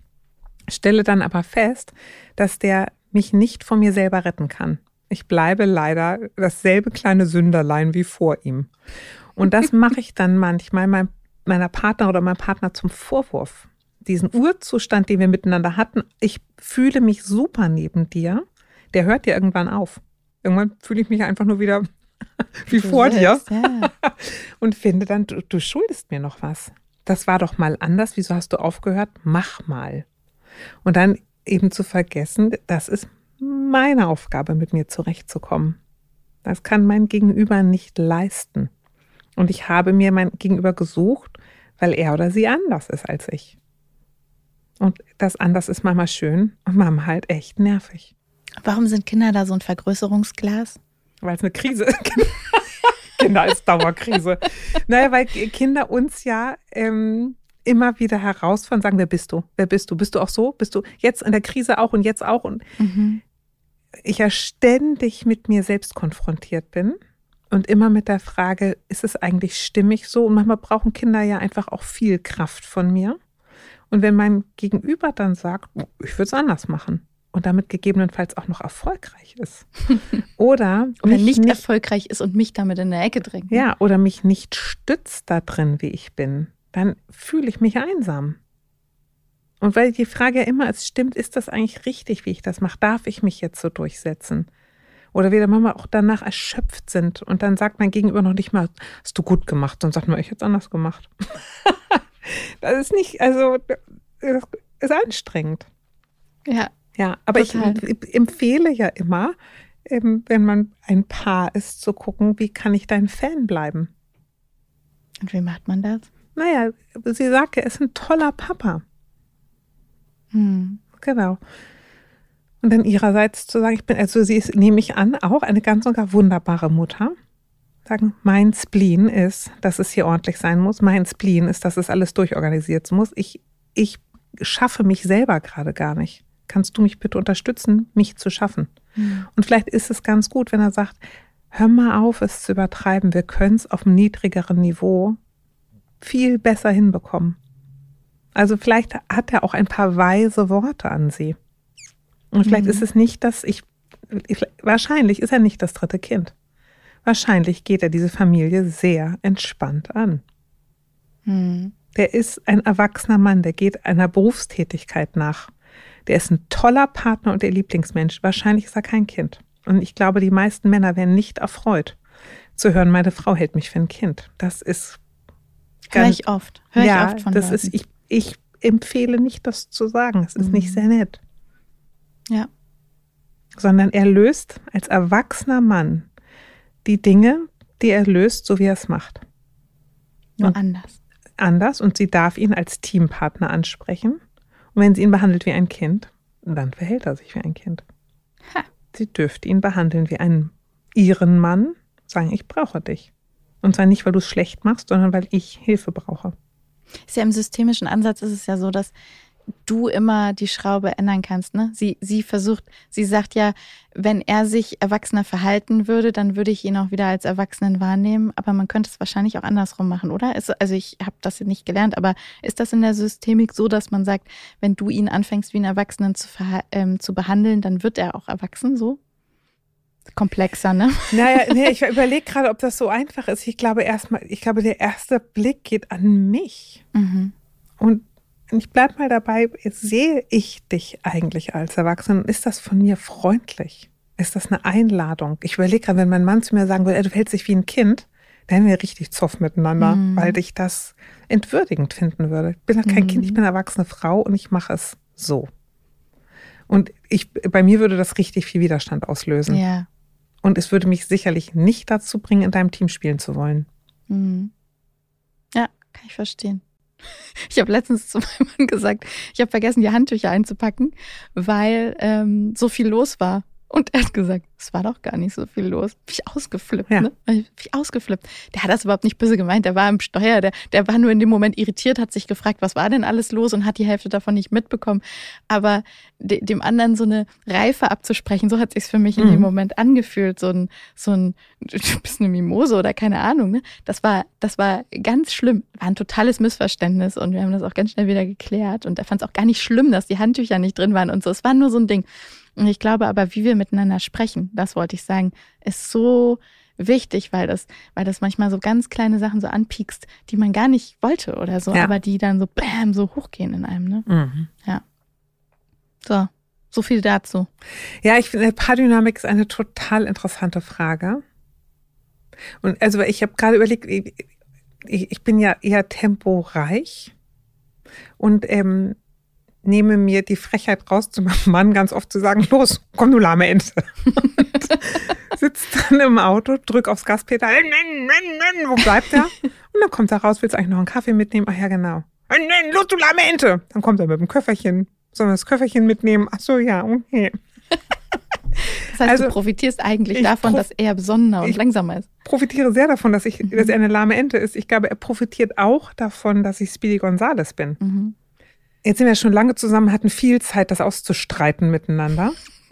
Stelle dann aber fest, dass der mich nicht von mir selber retten kann. Ich bleibe leider dasselbe kleine Sünderlein wie vor ihm. Und das mache ich dann manchmal mein, meiner Partner oder meinem Partner zum Vorwurf. Diesen Urzustand, den wir miteinander hatten, ich fühle mich super neben dir, der hört dir irgendwann auf. Irgendwann fühle ich mich einfach nur wieder wie du vor willst, dir ja. Und finde dann, du, du schuldest mir noch was. Das war doch mal anders, wieso hast du aufgehört? Mach mal. Und dann eben zu vergessen, das ist meine Aufgabe, mit mir zurechtzukommen. Das kann mein Gegenüber nicht leisten. Und ich habe mir mein Gegenüber gesucht, weil er oder sie anders ist als ich. Und das anders ist manchmal schön und manchmal halt echt nervig. Warum sind Kinder da so ein Vergrößerungsglas? Weil es eine Krise ist. Kinder ist Dauerkrise. Naja, weil Kinder uns ja ähm, immer wieder herausfordern, sagen, wer bist du? Wer bist du? Bist du auch so? Bist du jetzt in der Krise auch und jetzt auch? Und mhm. ich ja ständig mit mir selbst konfrontiert bin und immer mit der Frage, ist es eigentlich stimmig so? Und manchmal brauchen Kinder ja einfach auch viel Kraft von mir. Und wenn mein Gegenüber dann sagt, ich würde es anders machen und damit gegebenenfalls auch noch erfolgreich ist. Oder, oder nicht, nicht erfolgreich ist und mich damit in der Ecke drängt. Ne? Ja, oder mich nicht stützt da drin, wie ich bin, dann fühle ich mich einsam. Und weil die Frage ja immer ist, stimmt, ist das eigentlich richtig, wie ich das mache? Darf ich mich jetzt so durchsetzen? Oder wir dann manchmal auch danach erschöpft sind und dann sagt mein Gegenüber noch nicht mal, hast du gut gemacht, und sagt man, ich hätte es anders gemacht. Das ist nicht, also, das ist anstrengend. Ja. Ja, aber total. ich, ich empfehle ja immer, wenn man ein Paar ist, zu gucken, wie kann ich dein Fan bleiben? Und wie macht man das? Naja, sie sagt, er ist ein toller Papa. Hm. Genau. Und dann ihrerseits zu sagen, ich bin, also sie ist, nehme ich an, auch eine ganz und gar wunderbare Mutter. Sagen, mein Spleen ist, dass es hier ordentlich sein muss. Mein Spleen ist, dass es alles durchorganisiert muss. Ich, ich schaffe mich selber gerade gar nicht. Kannst du mich bitte unterstützen, mich zu schaffen? Mhm. Und vielleicht ist es ganz gut, wenn er sagt, hör mal auf, es zu übertreiben. Wir können es auf einem niedrigeren Niveau viel besser hinbekommen. Also vielleicht hat er auch ein paar weise Worte an sie. Und vielleicht mhm. ist es nicht, dass ich, wahrscheinlich ist er nicht das dritte Kind. Wahrscheinlich geht er diese Familie sehr entspannt an. Hm. Der ist ein erwachsener Mann, der geht einer Berufstätigkeit nach. Der ist ein toller Partner und der Lieblingsmensch. Wahrscheinlich ist er kein Kind. Und ich glaube, die meisten Männer wären nicht erfreut, zu hören, meine Frau hält mich für ein Kind. Das ist ganz, Hör ich oft. Hör ja, ich oft von das Leuten. ist, ich, ich empfehle nicht, das zu sagen. Es ist mhm. nicht sehr nett. Ja. Sondern er löst als erwachsener Mann die Dinge, die er löst, so wie er es macht. Nur und anders. Anders und sie darf ihn als Teampartner ansprechen. Und wenn sie ihn behandelt wie ein Kind, dann verhält er sich wie ein Kind. Ha. Sie dürfte ihn behandeln wie einen ihren Mann, sagen, ich brauche dich. Und zwar nicht, weil du es schlecht machst, sondern weil ich Hilfe brauche. Ist ja im systemischen Ansatz ist es ja so, dass du immer die Schraube ändern kannst, ne? Sie, sie versucht, sie sagt ja, wenn er sich erwachsener verhalten würde, dann würde ich ihn auch wieder als Erwachsenen wahrnehmen. Aber man könnte es wahrscheinlich auch andersrum machen, oder? Ist, also ich habe das nicht gelernt, aber ist das in der Systemik so, dass man sagt, wenn du ihn anfängst, wie einen Erwachsenen zu, verha- ähm, zu behandeln, dann wird er auch erwachsen, so? Komplexer, ne? Naja, nee, ich überlege gerade, ob das so einfach ist. Ich glaube erstmal, ich glaube, der erste Blick geht an mich. Mhm. Und ich bleib mal dabei, sehe ich dich eigentlich als Erwachsenen? Ist das von mir freundlich? Ist das eine Einladung? Ich überlege gerade, wenn mein Mann zu mir sagen würde, du verhältst dich wie ein Kind, dann wären wir richtig zoff miteinander, mhm. weil ich das entwürdigend finden würde. Ich bin ja kein mhm. Kind, ich bin eine erwachsene Frau und ich mache es so. Und ich, bei mir würde das richtig viel Widerstand auslösen. Ja. Und es würde mich sicherlich nicht dazu bringen, in deinem Team spielen zu wollen. Mhm. Ja, kann ich verstehen. Ich habe letztens zu meinem Mann gesagt, ich habe vergessen, die Handtücher einzupacken, weil ähm, so viel los war. Und er hat gesagt, es war doch gar nicht so viel los. Hab ich ausgeflippt, ja. ne? Hab ich ausgeflippt. Der hat das überhaupt nicht böse gemeint, der war im Steuer, der, der war nur in dem Moment irritiert, hat sich gefragt, was war denn alles los und hat die Hälfte davon nicht mitbekommen. Aber de, dem anderen so eine Reife abzusprechen, so hat sich's für mich in mhm. dem Moment angefühlt. So ein, so ein, du bist eine Mimose oder keine Ahnung, ne? Das war, das war ganz schlimm. War ein totales Missverständnis und wir haben das auch ganz schnell wieder geklärt. Und er fand es auch gar nicht schlimm, dass die Handtücher nicht drin waren und so. Es war nur so ein Ding. Und ich glaube aber, wie wir miteinander sprechen, das wollte ich sagen, ist so wichtig, weil das, weil das manchmal so ganz kleine Sachen so anpiekst, die man gar nicht wollte oder so, ja. aber die dann so bäm, so hochgehen in einem, ne? Mhm. Ja. So, so viel dazu. Ja, ich finde, Paardynamik ist eine total interessante Frage. Und also ich habe gerade überlegt, ich, ich bin ja eher temporeich und ähm, nehme mir die Frechheit raus, zu meinem Mann ganz oft zu sagen, los, komm du lahme Ente. Und sitzt dann im Auto, drück aufs Gaspedal, wo bleibt er? Und dann kommt er raus, willst du eigentlich noch einen Kaffee mitnehmen? Ach ja, genau. Los, du lahme Ente. Dann kommt er mit dem Köfferchen. Sollen wir das Köfferchen mitnehmen? Ach so, ja, okay. Das heißt, also, du profitierst eigentlich davon, prof- dass er besonnener und langsamer ist. Ich profitiere sehr davon, dass, ich, mhm. dass er eine lahme Ente ist. Ich glaube, er profitiert auch davon, dass ich Speedy Gonzales bin. Mhm. Jetzt sind wir schon lange zusammen, hatten viel Zeit, das auszustreiten miteinander.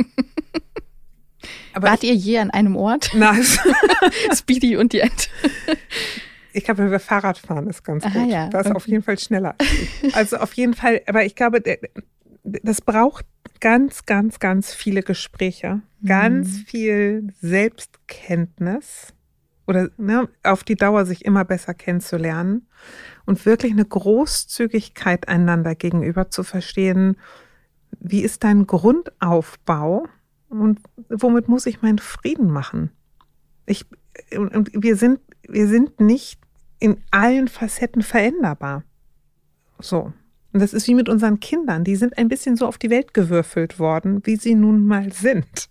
Aber Wart ich, ihr je an einem Ort? Nein. Speedy und die Ente. Ich glaube, wenn wir Fahrrad fahren, ist ganz Aha, gut. Ja. Das ist okay. auf jeden Fall schneller. Also auf jeden Fall, aber ich glaube, das braucht ganz, ganz, ganz viele Gespräche, mhm. ganz viel Selbstkenntnis oder ne, auf die Dauer sich immer besser kennenzulernen und wirklich eine Großzügigkeit einander gegenüber zu verstehen, wie ist dein Grundaufbau und womit muss ich meinen Frieden machen? Ich, und wir sind, wir sind nicht in allen Facetten veränderbar. So. Und das ist wie mit unseren Kindern. Die sind ein bisschen so auf die Welt gewürfelt worden, wie sie nun mal sind.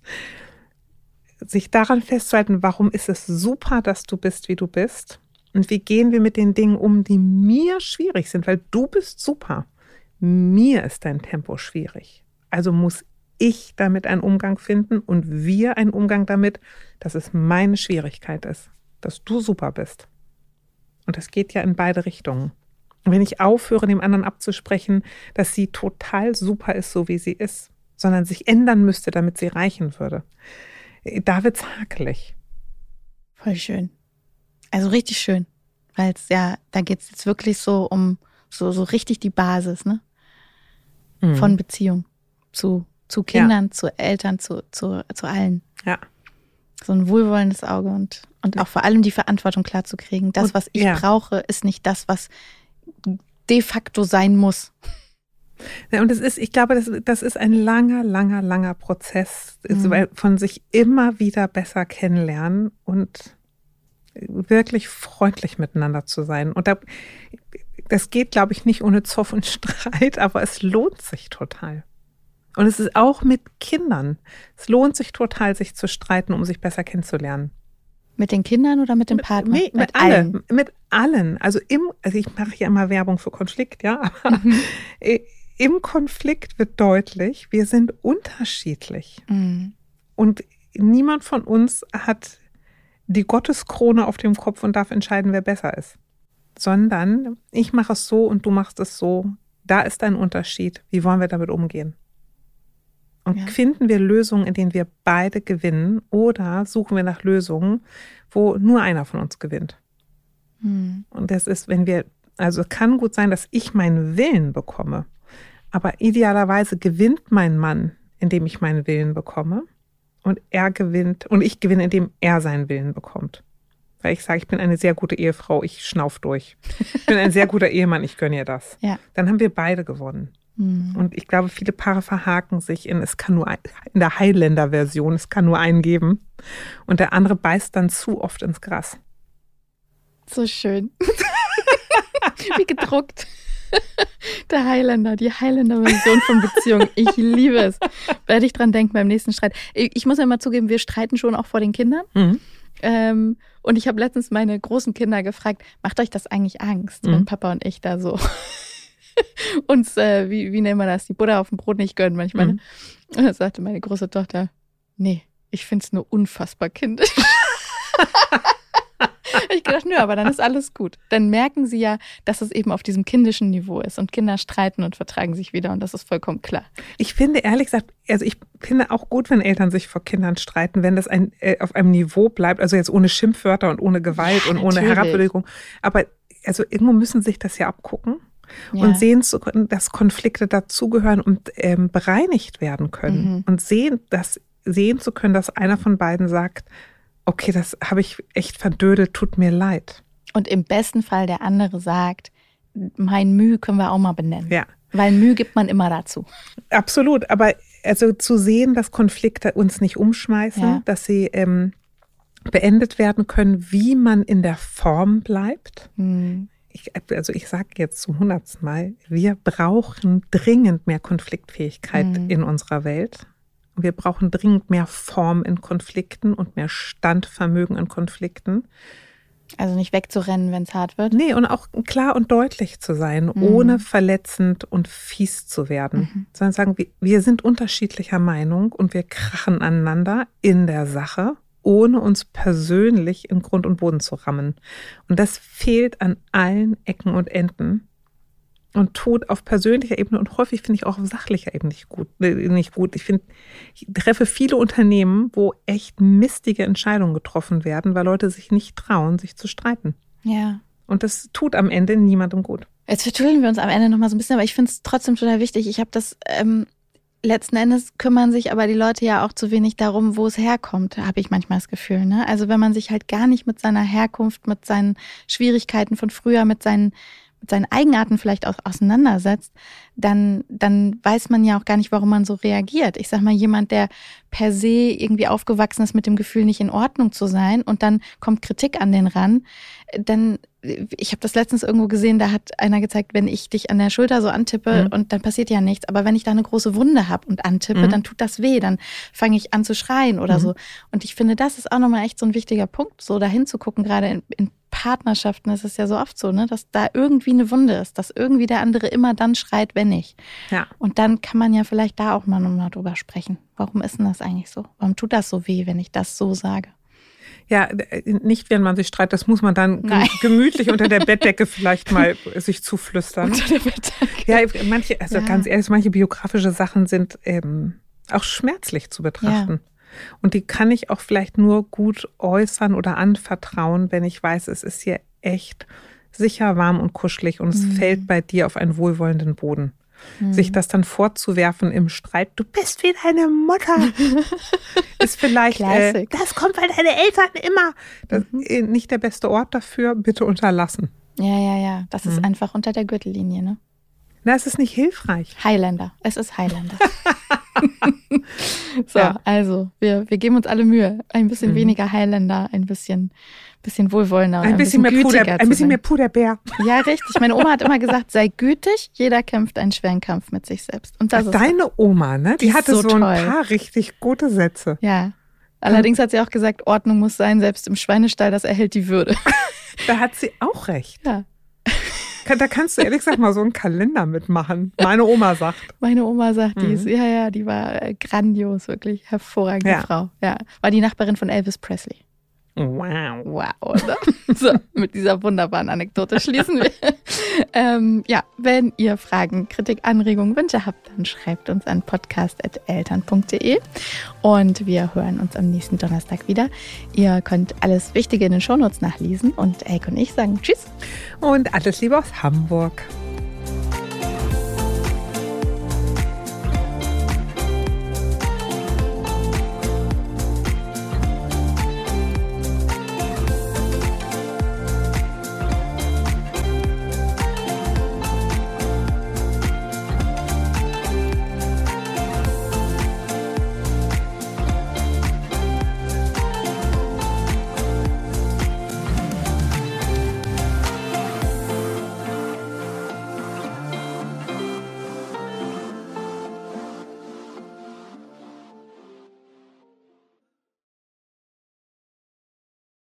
Sich daran festzuhalten, warum ist es super, dass du bist, wie du bist? Und wie gehen wir mit den Dingen um, die mir schwierig sind? Weil du bist super. Mir ist dein Tempo schwierig. Also muss ich damit einen Umgang finden und wir einen Umgang damit, dass es meine Schwierigkeit ist, dass du super bist. Und das geht ja in beide Richtungen. Und wenn ich aufhöre, dem anderen abzusprechen, dass sie total super ist, so wie sie ist, sondern sich ändern müsste, damit sie reichen würde, da wird's hakelig. Voll schön. Also richtig schön. Weil es ja, da geht es jetzt wirklich so um so, so richtig die Basis, ne? Mhm. Von Beziehung zu, zu Kindern, ja. zu Eltern, zu, zu, zu allen. Ja. So ein wohlwollendes Auge und, und auch vor allem die Verantwortung klar zu kriegen. Das, und, was ich ja. brauche, ist nicht das, was de facto sein muss. Ja, und es ist, ich glaube, das, das ist ein langer, langer, langer Prozess, Mhm. von sich immer wieder besser kennenlernen und wirklich freundlich miteinander zu sein. Und da, das geht, glaube ich, nicht ohne Zoff und Streit, aber es lohnt sich total. Und es ist auch mit Kindern. Es lohnt sich total, sich zu streiten, um sich besser kennenzulernen. Mit den Kindern oder mit dem Partner? Mit, mit, mit allen. Allen. Mit allen. Also im, also ich mache ja immer Werbung für Konflikt, ja, aber Mhm. im Konflikt wird deutlich, wir sind unterschiedlich. Mhm. Und niemand von uns hat die Gotteskrone auf dem Kopf und darf entscheiden, wer besser ist. Sondern ich mache es so und du machst es so. Da ist ein Unterschied. Wie wollen wir damit umgehen? Und Ja. finden wir Lösungen, in denen wir beide gewinnen, oder suchen wir nach Lösungen, wo nur einer von uns gewinnt? Hm. Und das ist, wenn wir, also es kann gut sein, dass ich meinen Willen bekomme, aber idealerweise gewinnt mein Mann, indem ich meinen Willen bekomme, und er gewinnt, und ich gewinne, indem er seinen Willen bekommt. Weil ich sage, ich bin eine sehr gute Ehefrau, ich schnauf durch. Ich bin ein sehr guter Ehemann, ich gönne ihr das. Ja. Dann haben wir beide gewonnen. Hm. Und ich glaube, viele Paare verhaken sich in, es kann nur ein, in der Highlander-Version, es kann nur einen geben. Und der andere beißt dann zu oft ins Gras. So schön. Wie gedruckt. Der Highlander, die Highlander-Version von Beziehung. Ich liebe es. Werde ich dran denken beim nächsten Streit. Ich muss ja mal zugeben, wir streiten schon auch vor den Kindern. Mhm. Ähm, und ich habe letztens meine großen Kinder gefragt, macht euch das eigentlich Angst, Mhm. wenn Papa und ich da so uns, äh, wie, wie nennen wir das, die Butter auf dem Brot nicht gönnen manchmal. Mhm. Ne? Und da sagte meine große Tochter, nee, ich finde es nur unfassbar kindisch. Ich gedacht, nö, aber dann ist alles gut. Dann merken sie ja, dass es eben auf diesem kindischen Niveau ist und Kinder streiten und vertragen sich wieder und das ist vollkommen klar. Ich finde ehrlich gesagt, also ich finde auch gut, wenn Eltern sich vor Kindern streiten, wenn das ein, äh, auf einem Niveau bleibt, also jetzt ohne Schimpfwörter und ohne Gewalt Ja, und ohne natürlich. Herabwürdigung. Aber also irgendwo müssen sie sich das ja abgucken. Ja. Und sehen zu können, dass Konflikte dazugehören und ähm, bereinigt werden können. Mhm. Und sehen, dass, sehen zu können, dass einer von beiden sagt, okay, das habe ich echt verdödelt, tut mir leid. Und im besten Fall der andere sagt, mein Mühe können wir auch mal benennen. Ja, Weil Mühe gibt man immer dazu. absolut. Aber also zu sehen, dass Konflikte uns nicht umschmeißen, Ja. dass sie ähm, beendet werden können, wie man in der Form bleibt. Hm. Ich, also ich sage jetzt zum hundertsten Mal, wir brauchen dringend mehr Konfliktfähigkeit Mhm. in unserer Welt. Wir brauchen dringend mehr Form in Konflikten und mehr Standvermögen in Konflikten. Also nicht wegzurennen, wenn es hart wird. Nee, und auch klar und deutlich zu sein, Mhm. ohne verletzend und fies zu werden. Mhm. Sondern sagen, wir, wir sind unterschiedlicher Meinung und wir krachen aneinander in der Sache, ohne uns persönlich in Grund und Boden zu rammen. Und das fehlt an allen Ecken und Enden und tut auf persönlicher Ebene und häufig finde ich auch auf sachlicher Ebene nicht gut. äh, Nicht gut. Ich finde, ich treffe viele Unternehmen, wo echt mistige Entscheidungen getroffen werden, weil Leute sich nicht trauen, sich zu streiten. Ja. Und das tut am Ende niemandem gut. Jetzt vertüdeln wir uns am Ende nochmal so ein bisschen, aber ich finde es trotzdem total wichtig. Ich habe das, ähm, letzten Endes kümmern sich aber die Leute ja auch zu wenig darum, wo es herkommt, habe ich manchmal das Gefühl. Ne? Also wenn man sich halt gar nicht mit seiner Herkunft, mit seinen Schwierigkeiten von früher, mit seinen mit seinen Eigenarten vielleicht auch auseinandersetzt, dann, dann weiß man ja auch gar nicht, warum man so reagiert. Ich sag mal, jemand, der per se irgendwie aufgewachsen ist mit dem Gefühl, nicht in Ordnung zu sein und dann kommt Kritik an den ran, dann, ich habe das letztens irgendwo gesehen, da hat einer gezeigt, wenn ich dich an der Schulter so antippe Mhm. und dann passiert ja nichts, aber wenn ich da eine große Wunde habe und antippe, Mhm. dann tut das weh, dann fange ich an zu schreien oder Mhm. so. Und ich finde, das ist auch nochmal echt so ein wichtiger Punkt, so dahin zu gucken, gerade in, in Partnerschaften ist es ja so oft so, ne, dass da irgendwie eine Wunde ist, dass irgendwie der andere immer dann schreit, wenn ich. Ja. Und dann kann man ja vielleicht da auch mal nochmal drüber sprechen. Warum ist denn das eigentlich so? Warum tut das so weh, wenn ich das so sage? Ja, nicht, wenn man sich streitet, das muss man dann Nein. gemütlich unter der Bettdecke vielleicht mal sich zuflüstern. Unter der Bettdecke. Ja, manche, also Ja. ganz ehrlich, manche biografische Sachen sind ähm, auch schmerzlich zu betrachten. Und die kann ich auch vielleicht nur gut äußern oder anvertrauen, wenn ich weiß, es ist hier echt sicher, warm und kuschelig und es Mhm. fällt bei dir auf einen wohlwollenden Boden. Mhm. Sich das dann vorzuwerfen im Streit, du bist wie deine Mutter, ist vielleicht, äh, Classic. das kommt, weil deine Eltern immer, das Mhm. ist nicht der beste Ort dafür, bitte unterlassen. Ja, ja, ja. Das ist Mhm. einfach unter der Gürtellinie, ne? Na, es ist nicht hilfreich. Highlander. Es ist Highlander. So, Ja. also, wir, wir geben uns alle Mühe. Ein bisschen Mhm. weniger Highlander, ein bisschen, bisschen wohlwollender. und Ein bisschen mehr Puder, gütiger ein zu bisschen sein. mehr Puderbär. Ja, richtig. Meine Oma hat immer gesagt, sei gütig, jeder kämpft einen schweren Kampf mit sich selbst. Und das ist Deine Oma, ne? Die, Die ist hatte so so, ein toll. paar richtig gute Sätze. ja. Allerdings hat sie auch gesagt, Ordnung muss sein, selbst im Schweinestall, das erhält die Würde. Da hat sie auch recht. Ja. Da kannst du ehrlich gesagt mal so einen Kalender mitmachen. Meine Oma sagt. Meine Oma sagt, die Mhm. ist, ja, ja, die war äh, grandios, wirklich hervorragende Ja. Frau. Ja. War die Nachbarin von Elvis Presley. Wow. Wow, oder? So, mit dieser wunderbaren Anekdote schließen wir. ähm, ja, wenn ihr Fragen, Kritik, Anregungen, Wünsche habt, dann schreibt uns an podcast at eltern punkt de und wir hören uns am nächsten Donnerstag wieder. Ihr könnt alles Wichtige in den Shownotes nachlesen und Elke und ich sagen Tschüss. Und alles Liebe aus Hamburg.